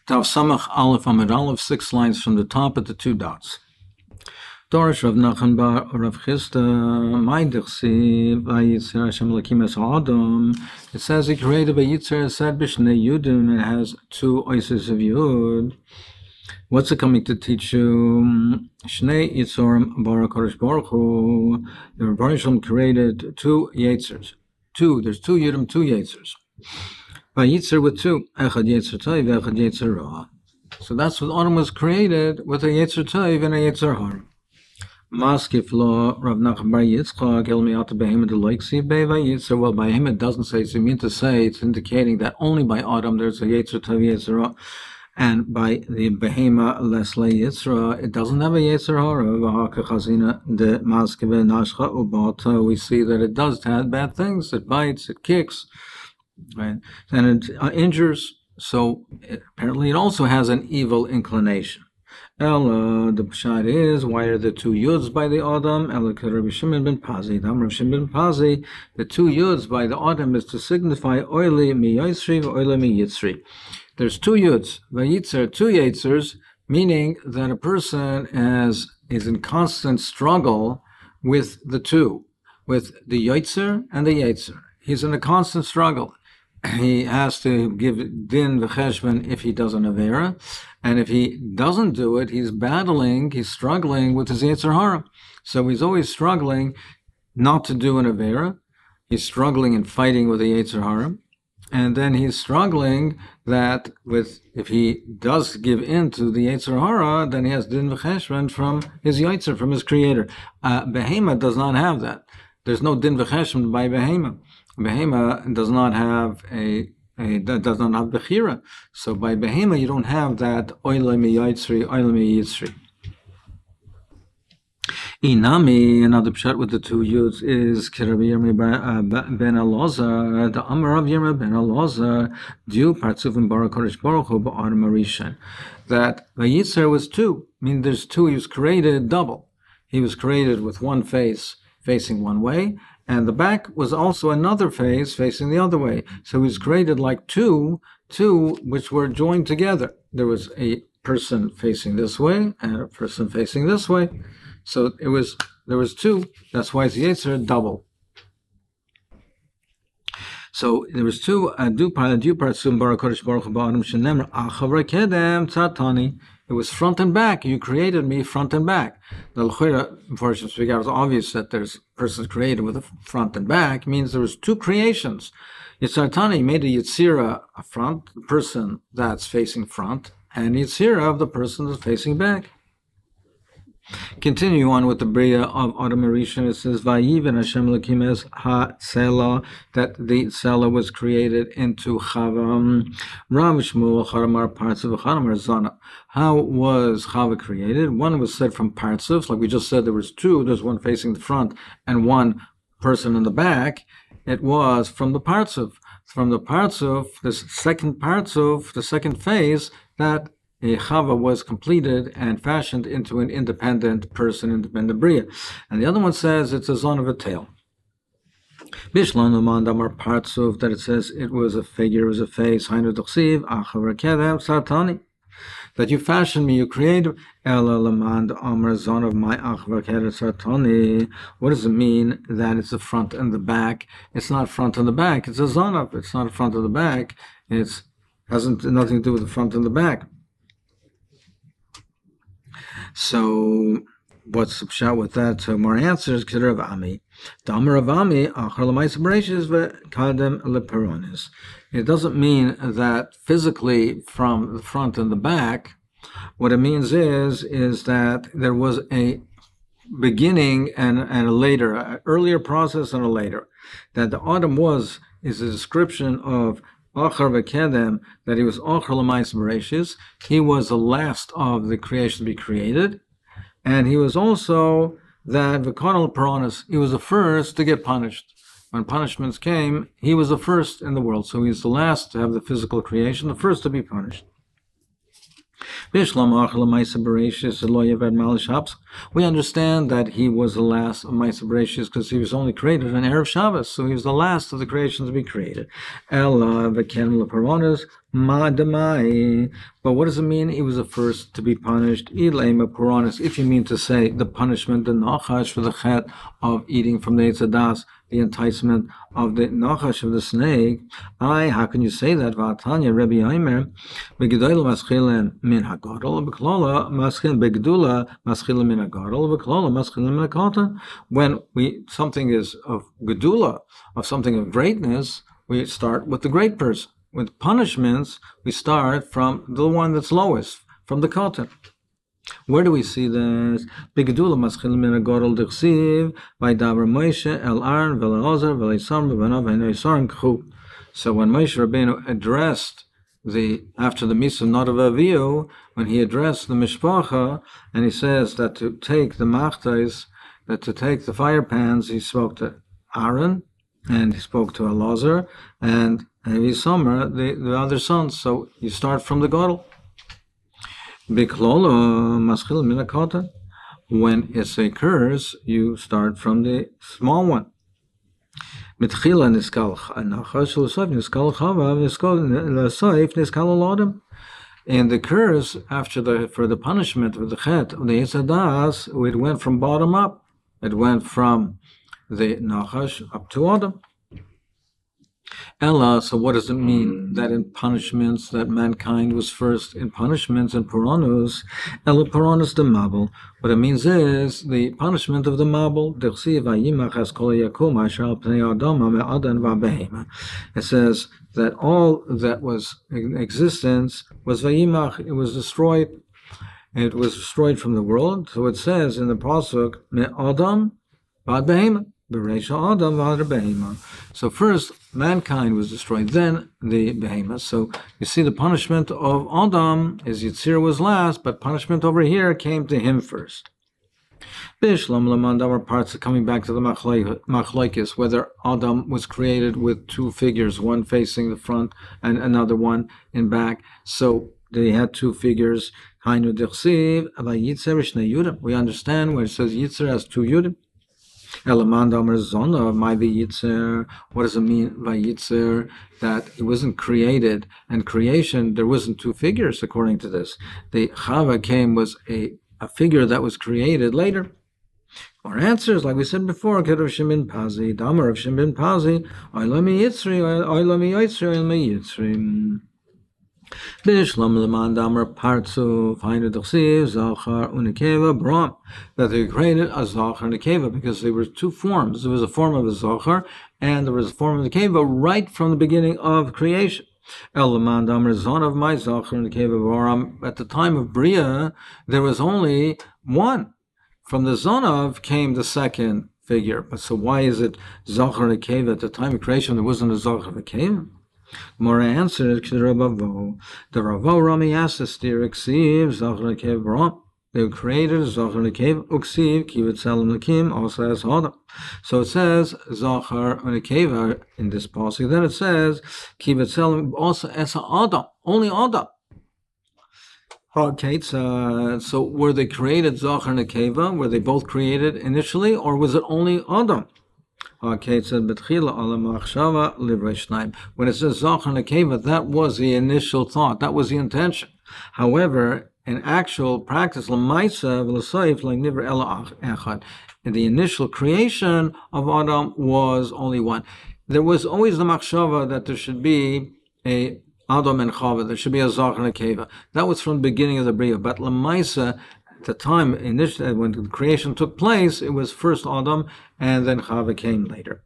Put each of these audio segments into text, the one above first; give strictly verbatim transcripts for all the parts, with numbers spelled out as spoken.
Tav Samach Aleph Amid Aleph, six lines from the top at the two dots. Dorish Rav Nachman bar Rav Chisda Ma'idechsi Vayitzer Hashem Lakim Es Adam. It says he created Vayitzer said B'Shnei Yudin, and it has two oises of Yud. What's it coming to teach you? Shnei Yitzorim Bara Kodesh Baruch Hu. The Rebbeinu Shalom created two Yitzers. Two. There's two Yudim, two Yitzers. Vayitzer with two. Echad Yitzer Tov, Echad Yitzer Ra. So that's what Adam was created, with a Yitzer Tov and a Yitzer Har. Maskif law Rav Nachman bar Yitzchak El Mi'ata Behemoth Loiksi Be Vayitzer. Well, by him it doesn't say. So you mean to say it's indicating that only by Adam there's a Yitzer Tov, Yitzer Ra. And by the Behema Lesle Yitzra, it doesn't have a Yetzer Hara. We see that it does have bad things. It bites, it kicks, right? And it uh, injures. So it, apparently it also has an evil inclination. Ella, the pshat is, why are the two yuds by the Adam? Ella Rabbi Shimon ben Pazi. Rabbi Shimon ben Pazi, the two yuds by the Adam is to signify oili mi yotzri, oili mi yitzri. There's two yuds, vayitzer, two yitzers, meaning that a person has, is in constant struggle with the two, with the yitzer and the yitzer. He's in a constant struggle. He has to give din v'cheshvan if he does an avera, and if he doesn't do it, he's battling, he's struggling with his yetzer hara. So he's always struggling not to do an avera. He's struggling and fighting with the yetzer hara. And then he's struggling that with, if he does give in to the Yetzer Hara, then he has din v'cheshvan from his Yetzer, from his creator. Uh, Behema does not have that. There's no din v'cheshvan by Behema. Behema does not have a, a does not have Bechira. So by Behema you don't have that oile mi Yitzri, oile mi Yitzri. Inami, another pshat with the two yuds is Rabbi Yirmiyah ben Elazar, the Amar of Yirmiyah ben Elazar, du partzufim bara kodesh baruch hu ba'adam arishan. That Vayitzer was two. I mean, there's two. He was created double. He was created with one face facing one way, and the back was also another face facing the other way. So he was created like two, two which were joined together. There was a person facing this way and a person facing this way. So it was, there was two. That's why it's Yetzer double. So there was two. It was front and back. You created me front and back. The L'chira, unfortunately speaking, it's obvious that there's persons created with a front and back. It means there was two creations. Yitzartani made a Yitzira, a front, the person that's facing front, and Yitzira of the person that's facing back. Continue on with the Bria of Adam Rishon. It says, Vayiven Hashem Lakim Es Ha-Sela, that the Sela was created into Chava. Rav Shmuel Charamar Partzuf Charamar Zana. How was Chava created? One was said from Partzuf, like we just said there was two, there's one facing the front and one person in the back. It was from the Partzuf. From the Partzuf, this second Partzuf, the second phase, that a Chava was completed and fashioned into an independent person, independent Bria. And the other one says it's a zon of a tail. Bishlan Uman Damar Partzuf, that it says it was a figure, it was a face, Hainu D'chsiv, Achavar Kedem Satani. That you fashioned me, you created Ela Lamand Amar zon of my Achavar Kedem Satani. What does it mean that it's the front and the back? It's not front and the back, it's a zon of, it's not front and the back, it hasn't nothing to do with the front and the back. So, what's the pshat with that? So, more answers. Kedar of Ami, the Amar of Ami, Achar L'Maisa Bereishis ve'Kadem LePeronis. It doesn't mean that physically from the front and the back. What it means is is that there was a beginning and, and a later, an earlier process and a later. That the Adam was is a description of Achar v'Kedem, that he was Achar L'Maisa Bereishis. He was the last of the creation to be created, and he was also that v'Kadem LePeronis. He was the first to get punished. When punishments came, he was the first in the world. So he's the last to have the physical creation, the first to be punished. We understand that he was the last of Maisa Bereshis because he was only created on Erev Shabbos, so he was the last of the creations to be created. But what does it mean? He was the first to be punished. If you mean to say the punishment, the nachash for the chet of eating from the Eitz Hadas, the enticement of the nachash of the snake. I, how can you say that? Vatanya Rabbi Aimer, begedula maschilen min hagadol, beklola maschil begedula maschilen min hagadol, beklola maschilen min hakatan. When we something is of gedula, of something of greatness, we start with the great person. With punishments, we start from the one that's lowest, from the katan. Where do we see this? Begedula maschil min hagadol dichsiv by davar Moshe el Aaron v'Eleazar v'Elisam v'Banav v'Neisar k'chu. So when Moshe Rabbeinu addressed the after the Misa Nadav Avihu, when he addressed the mishpacha, and he says that to take the machtais, that to take the fire pans, he spoke to Aaron, and he spoke to Elazar, and Elisam, the, the other sons. So you start from the gadol. Biklolo maschil min hakatan. When it occurs, you start from the small one. Mitchila niskal nachash l'soif niskal chava niskal l'soif niskal l'odem. And the curse after the for the punishment of the chet of the Eitz Hadas, it went from bottom up. It went from the nachash up to Adam. Ella, so what does it mean that in punishments that mankind was first in punishments and Puranus? Ella Puranus the Mabel. What it means is the punishment of the Mabel. It says that all that was in existence was Vayimach, it was destroyed. It was destroyed from the world. So it says in the Pasuk, Me Adam Vad Behema. So first, mankind was destroyed, then the behemoth. So you see the punishment of Adam, his Yitzir was last, but punishment over here came to him first. Bishlam Lamand, our parts are coming back to the Machlaikis, whether Adam was created with two figures, one facing the front and another one in back. So they had two figures. We understand when it says Yitzir has two Yudim. Elamand Amar Zona, my Vayitzer. What does it mean, Vayitzer? That it wasn't created, and creation, there wasn't two figures according to this. The Chava came was a, a figure that was created later. Our answers, like we said before, Kedav Shemin Pazi, Damar of Shemin Pazi, Oilami Yitzri, Oilami Yitzri, Oilami Yitzri. Bishlam Lamand Amar Partsu, find it Zachar Unikeva Bram, that they created a Zachar and a Keva because there were two forms. There was a form of a Zachar and there was a form of the Keva right from the beginning of creation. El Lamand Amar Zon of my Zachar and the Keva Bram. At the time of Bria, there was only one. From the Zonav came the second figure. But so why is it Zachar and a Keva? At the time of creation, there wasn't a Zachar and a Keva. More answer to the Rabavo. The Ravo Rami asked the steer Ksiv, Zachar Kev Ram. They were created, Zachar Kev Uksiv, Kivet Salam Lakim, also as Adam. So it says Zachar Kev in this passage. Then it says Kivet Salam also as Adam, only Adam. Okay, so, so were they created Zachar and Keva? Were they both created initially, or was it only Adam? Okay, it says when it says Zachar Nekeva, that was the initial thought, that was the intention. However, in actual practice, in the initial creation of Adam was only one. There was always the machshava that there should be a Adam and Chava, there should be a Zachar Nekeva. That was from the beginning of the Bria, but Lamaisa, at the time, initially, when the creation took place, it was first Adam, and then Chava came later.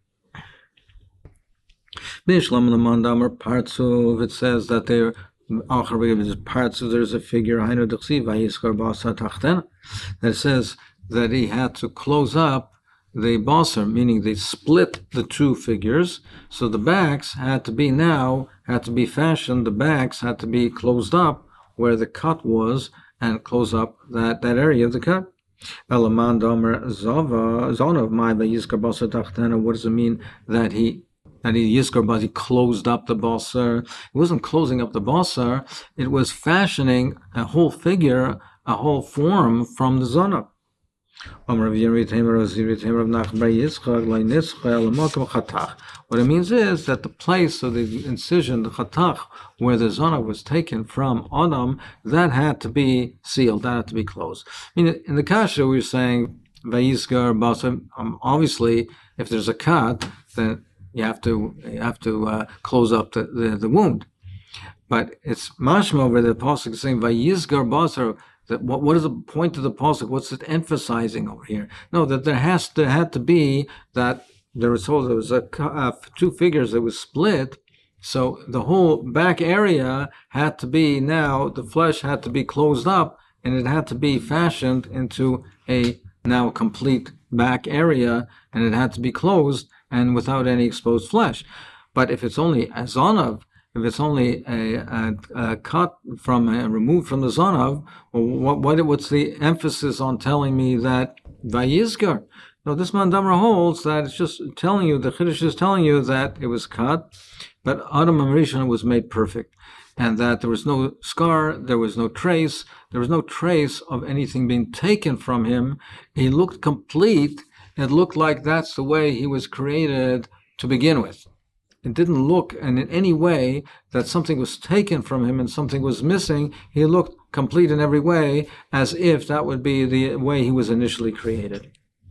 Bishlam Lamandamar Partsuv, it says that there parts of there's a figure that says that he had to close up the basar, meaning they split the two figures, so the backs had to be now had to be fashioned, the backs had to be closed up where the cut was, and close up that, that area of the cut. What does it mean that he that he Yizkar Bas, he closed up the Basar. It wasn't closing up the Basar, it was fashioning a whole figure, a whole form from the Zonav. What it means is that the place of the incision, the chatach, where the Zonav was taken from Adam, that had to be sealed, that had to be closed. I mean, in the Kasha, we were saying, Vayizgar Basar, um, obviously, if there's a cut, then you have to you have to uh, close up the, the, the wound. But it's mashma where the pasuk is saying Vayizgar Basar. That what what is the point of the pasuk? What's it emphasizing over here? No, that there has to had to be that there was there was a uh, two figures that was split. So the whole back area had to be now the flesh had to be closed up, and it had to be fashioned into a now complete back area, and it had to be closed and without any exposed flesh. But if it's only a zonav, if it's only a, a, a cut from a, removed from the zonav, well, what, what what's the emphasis on telling me that vayizgar? No, this mandamra holds that it's just telling you, the Chiddush is telling you that it was cut, but Adam Rishon was made perfect, and that there was no scar, there was no trace, there was no trace of anything being taken from him. He looked complete. It looked like that's the way he was created to begin with. It didn't look and in any way that something was taken from him and something was missing. He looked complete in every way, as if that would be the way he was initially created.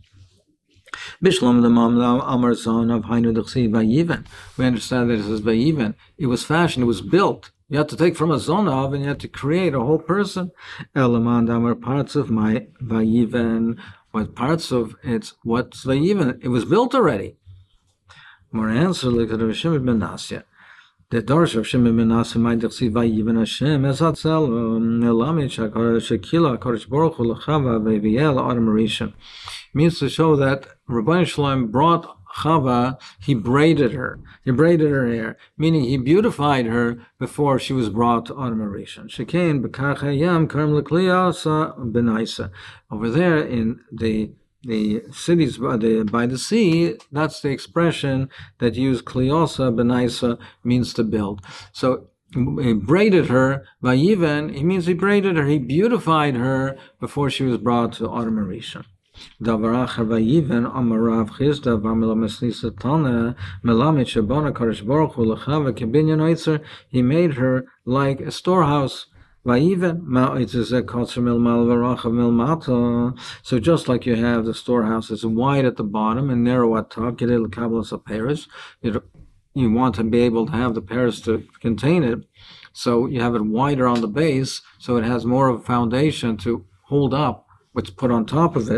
Bishlam the Mamla Amar Zon of Hainu Dachsi Vayiven. We understand that it says Vayiven. It was fashioned, it was built. You had to take from a Zonav and you had to create a whole person. Elamand Amar parts of my Vayiven. What parts of it's what's Vayiven? It was built already. More answer, look at Rav Shimon ben Nasya. The Dorsh of Shimon ben Nasya might see Vayiven Hashem as Atzel Elamid Shakar Shekila Kodesh Baruch Hu Lechava Veviel Adam Rishon. Means to show that Rabbi Shalom brought Chava, he braided her. He braided her hair, meaning he beautified her before she was brought to Adam Rishon. Shekain B'kach Hayam Karm L'Kliyasa B'Naisa. Over there in the the cities by the, by the sea, that's the expression that used Kliosa B'Naisa, means to build. So he braided her, Vayiven, he means he braided her, he beautified her before she was brought to Adam Rishon. Davarach Vayiven Amarav Chizda Vamelameslisa Tana Melamit Shabona Kadosh Baruch Hu Lechava Kebinyan Oitzer. He made her like a storehouse. Vayiven Ma'oitzezeh Kotzer Milmal Varachav Milmata. So just like you have the storehouse, it's wide at the bottom and narrow at top. Kedei L'Kablas HaPeres. You want to be able to have the pears to contain it, so you have it wider on the base, so it has more of a foundation to hold up what's put on top of it.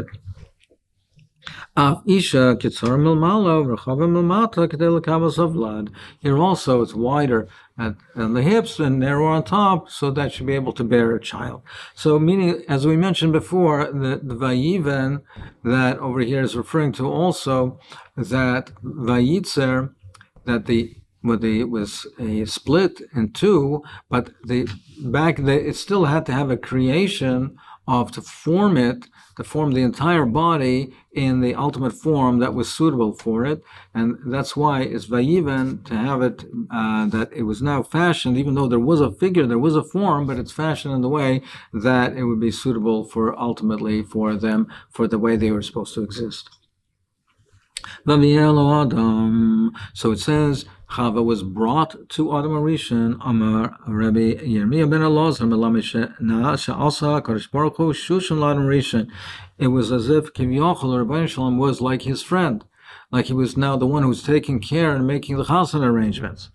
Isha Kitzar Milmalo Rachava Milmata Kedei L'Kablas HaVlad. Here also it's wider at, at the hips and narrow on top, so that should be able to bear a child. So meaning, as we mentioned before, the, the Vayiven that over here is referring to also that Vayitzer, that the what the it was a split in two, but the back the, it still had to have a creation of to form it, to form the entire body in the ultimate form that was suitable for it, and that's why it's Vayiven to have it uh, that it was now fashioned, even though there was a figure, there was a form, but it's fashioned in the way that it would be suitable for ultimately for them for the way they were supposed to exist. Adam. So it says Chava was brought to Adam Rishon. Amar Rabbi Yirmiyah ben Elazar Melamish Na'asa Kadosh Baruch Hu Shushan L'Adam Rishon. It was as if Kivyochel Rabbi Shalom was like his friend, like he was now the one who was taking care and making the chassan arrangements.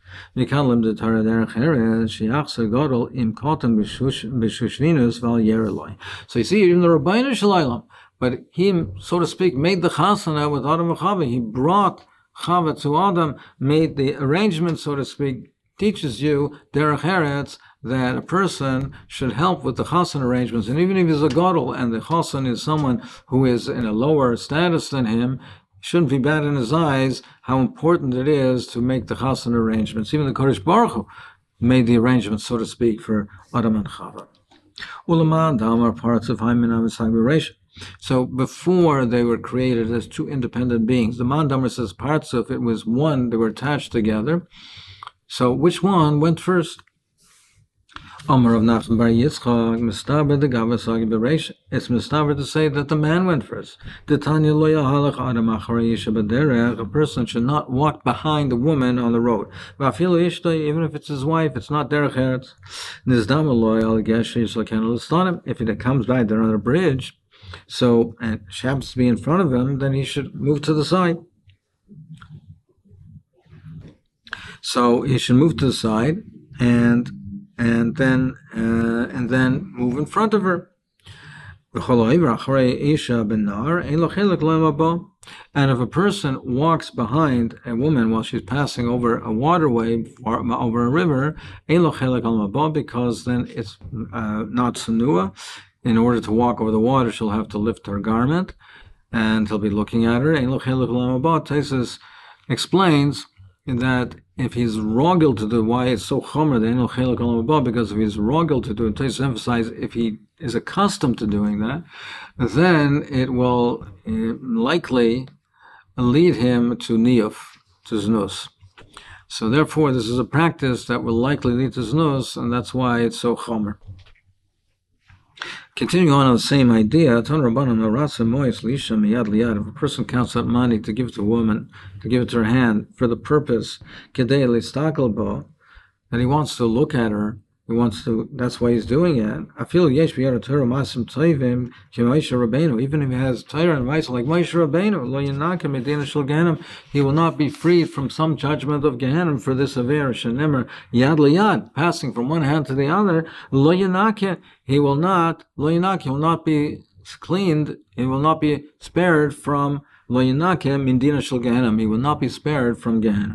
So you see, even the Rabbeinu Shalom, but he, so to speak, made the chasana with Adam and Chava. He brought Chava to Adam, made the arrangement, so to speak, teaches you, derech eretz, that a person should help with the chassan arrangements. And even if he's a gadol and the chassan is someone who is in a lower status than him, it shouldn't be bad in his eyes how important it is to make the chassan arrangements. Even the Kodesh Baruch Hu made the arrangements, so to speak, for Adam and Chava. Ulama, Damar, parts of Haimin, Amisai, So before they were created as two independent beings, the Mandamer says parts of it was one, they were attached together. So which one went first? Amar of Nachman bar Yitzchak, Mistaber the Gavasagi Beresh. It's Mistaber to say that the man went first. The Tanya lo yahalach adam acharei isha b'derech. A person should not walk behind the woman on the road. V'afilu ishta, even if it's his wife, it's not derech eretz. Nizdama lo yal gesher yisraken l'stanim. If it comes by, they're on a bridge. So, and she happens to be in front of him, then he should move to the side. So he should move to the side, and and then uh, and then move in front of her. And if a person walks behind a woman while she's passing over a waterway or over a river, because then it's uh, not sanua. In order to walk over the water, she'll have to lift her garment, and he'll be looking at her. Taisus explains that if he's rogel to do, why it's so chomer, because if he's rogel to do, and Taisus emphasize if he is accustomed to doing that, then it will uh, likely lead him to niyuf, to znus. So therefore, this is a practice that will likely lead to znus, and that's why it's so chomer. Continuing on on the same idea, if a person counts up money to give to a woman, to give it to her hand, for the purpose that he wants to look at her, he wants to, that's why he's doing it. I feel even if he has Torah and Maisa like Moshe Rabbeinu, he will not be freed from some judgment of Gehenna for this aver, shenemer yad liyad, passing from one hand to the other. Lo yanake, he will not, lo yanake, he will not be cleaned, he will not be spared from lo yanake min dina shel Gehenna, he will not be spared from Gehenna.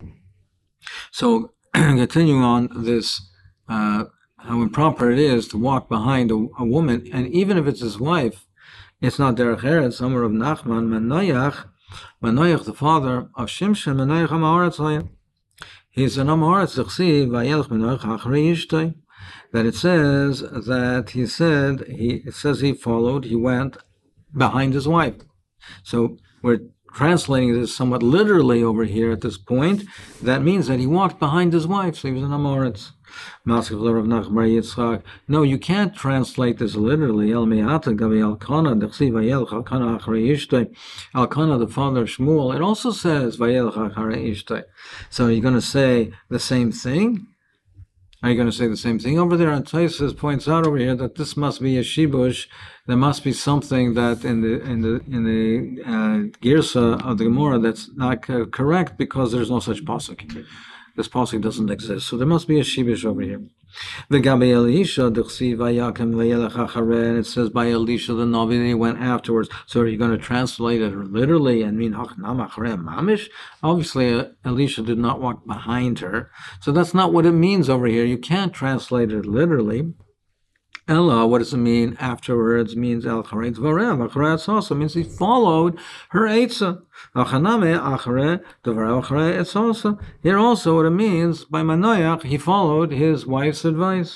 So continuing on this. Uh, how improper it is to walk behind a, a woman, and even if it's his wife, it's not derech eretz. Amar of Nachman, Manoach, Manoach, the father of Shimshon, Manoach Amaretz. He's an Amaretz Zechsi Vayelch Manoach Achrei Ishtay. That it says that he said he. It says he followed. He went behind his wife. So we're translating this somewhat literally over here at this point. That means that he walked behind his wife. So he was an Amaretz. No, you can't translate this literally. Elkanah, the father of Shmuel, it also says So are you going to say the same thing? Are you going to say the same thing over there? And Taisus points out over here that this must be a shibush. There must be something that in the in the in the uh, girsa of the Gemara that's not uh, correct, because there's no such pasuk. This pasuk doesn't exist, so there must be a shibush over here. The Gabi Elisha, and it says by Elisha the Navi, he went afterwards. So are you going to translate it literally and mean mamish? Obviously, Elisha did not walk behind her, so that's not what it means over here. You can't translate it literally. Ella, what does it mean afterwards? It means El Charetz Varev. Acharetz also means he followed her Eitzah. Achaname Achare Devarev Acharetz also. Here also what it means by Manoach, he followed his wife's advice.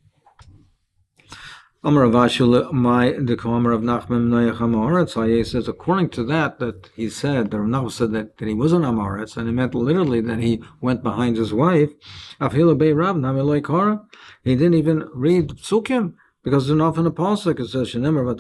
Amar Avashul, my the Amar of Nachman Manoach Amaretz. He says according to that that he said, the Rav said that, that he was an Amaretz, and it meant literally that he went behind his wife. Afhilu Bei Rav Nameloi Kara. He didn't even read Psukim, because there's enough in the pasuk. It says,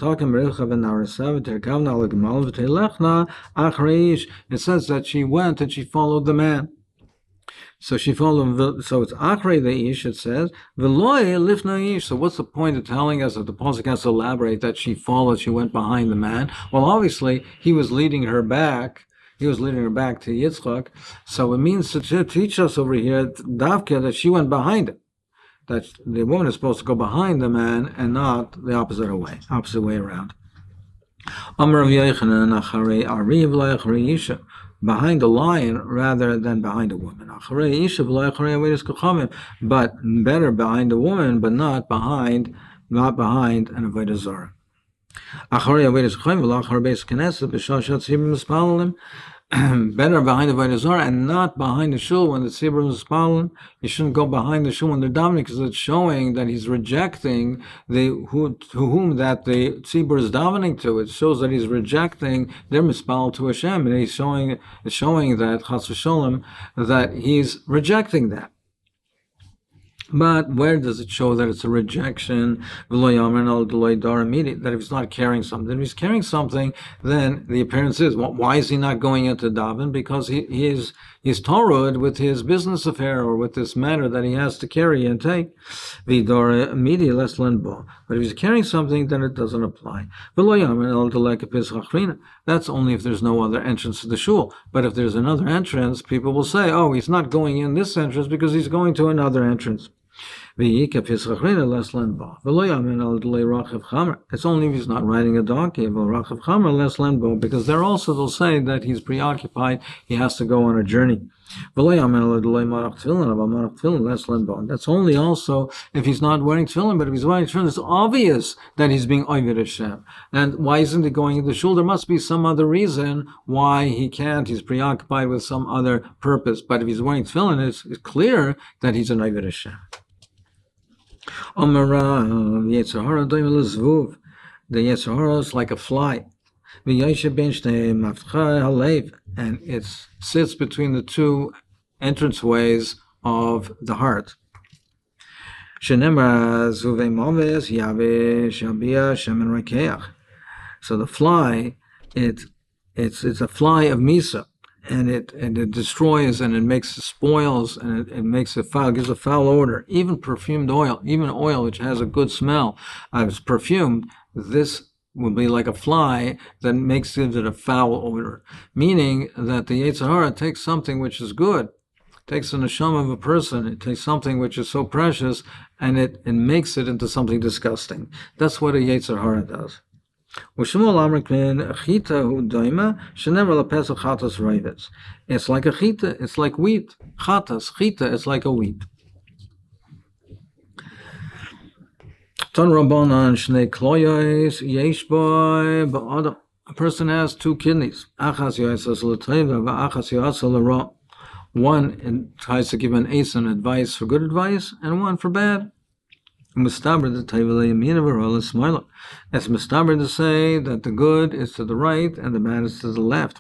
it says that she went and she followed the man. So she followed, so it's Achrei the Ish, it says, V'loy lifna Ish. So what's the point of telling us that the pasuk has to elaborate that she followed, she went behind the man? Well, obviously, he was leading her back. He was leading her back to Yitzchak. So it means to teach us over here, Davka, that she went behind him. That the woman is supposed to go behind the man and not the opposite way, opposite way around. Behind the lion rather than behind a woman. But better behind a woman, but not behind, not behind an avodah zarah. better behind the Avodah Zarah and not behind the shul when the tzibur is spalling. You shouldn't go behind the shul when they're davening because it's showing that he's rejecting the who to whom that the tzibur is davening to. It shows that he's rejecting their mispal to Hashem, and he's showing it's showing that chas v'sholem that he's rejecting that. But where does it show that it's a rejection? That if he's not carrying something, if he's carrying something, then the appearance is, well, why is he not going into daven? Because he, he is he's torud with his business affair or with this matter that he has to carry and take. But if he's carrying something, then it doesn't apply. That's only if there's no other entrance to the shul. But if there's another entrance, people will say, oh, he's not going in this entrance because he's going to another entrance. It's only if he's not riding a donkey, because there also they'll say that he's preoccupied, he has to go on a journey. That's only also if he's not wearing tefillin, but if he's wearing tefillin, it's obvious that he's being Oved Hashem. And why isn't he going into the shul? There must be some other reason why he can't. He's preoccupied with some other purpose. But if he's wearing tefillin, it's, it's clear that he's an Oved Hashem. The Yetzer Hara is like a fly, and it sits between the two entranceways of the heart. So the fly, it it's it's a fly of Misa. And it and it destroys and it makes it spoils and it, it makes it foul, gives a foul odor. Even perfumed oil, even oil which has a good smell, uh, it's perfumed. This will be like a fly that makes it a foul odor. Meaning that the Yetzer Hara takes something which is good, takes an neshama of a person, it takes something which is so precious, and it, it makes it into something disgusting. That's what a Yetzer Hara does. It's like a chita, it's like wheat. Chatas, chita, it's like a wheat. A person has two kidneys. One tries to give an ace and advice for good advice, and one for bad. It's mustaber to say that the good is to the right and the bad is to the left.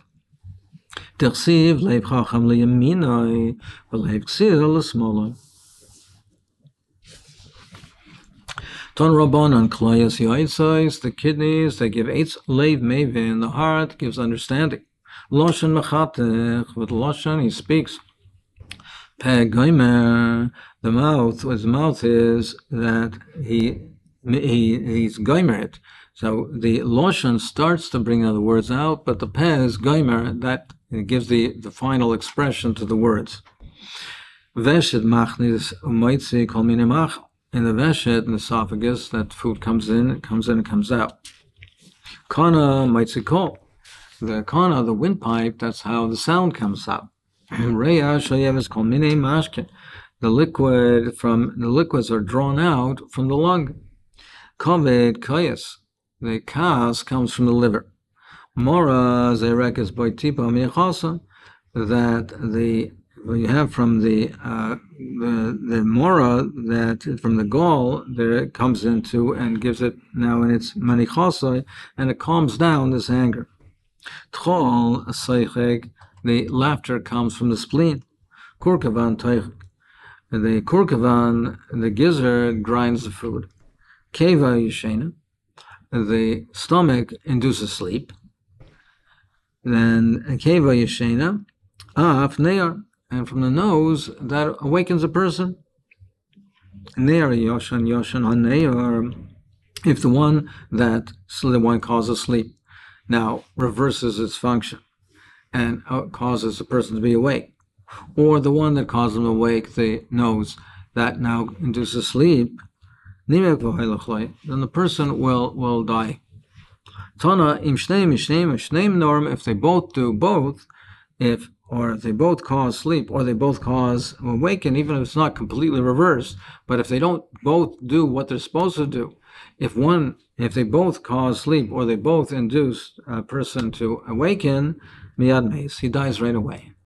Ton Rabbanan Klayas Yaitzois, the kidneys, they give eitz leiv mevin, the heart gives understanding. Loshan Mechatech, with Loshan he speaks. Peg Goimer, the mouth, his mouth is that he he he's Goimer it. So the Loshan starts to bring other words out, but the Peh is Goimer, that gives the, the final expression to the words. Veshet machnis umaitzi kol mine mach. In the veshet, in the esophagus, that food comes in, it comes in, it comes out. Kana maitzi kol. The kana, the windpipe, that's how the sound comes out. Reya shayeves kol mine mashke. The liquid from the liquids are drawn out from the lung. Kaved kayas. The kas comes from the liver. Mora zerekes boitipa miachasa. That the you have from the uh, the the mora that from the gall there it comes into and gives it now in its manichasa, and it calms down this anger. Tchol seicheg, the laughter comes from the spleen. Kurkavan teicheg, the kurkavan, the gizzard grinds the food. Keva yishena, the stomach induces sleep. Then keva yishena, af near. And from the nose, that awakens a person. Near yoshan yoshan haneir, if the one that the one causes sleep now reverses its function and causes a person to be awake, or the one that causes them awake, the nose that now induces sleep, then the person will will die. Tana im shneim shneim shneim norm, if they both do both, if or if they both cause sleep, or they both cause awaken, even if it's not completely reversed, but if they don't both do what they're supposed to do, if one If they both cause sleep or they both induce a person to awaken, miyad meis, he dies right away.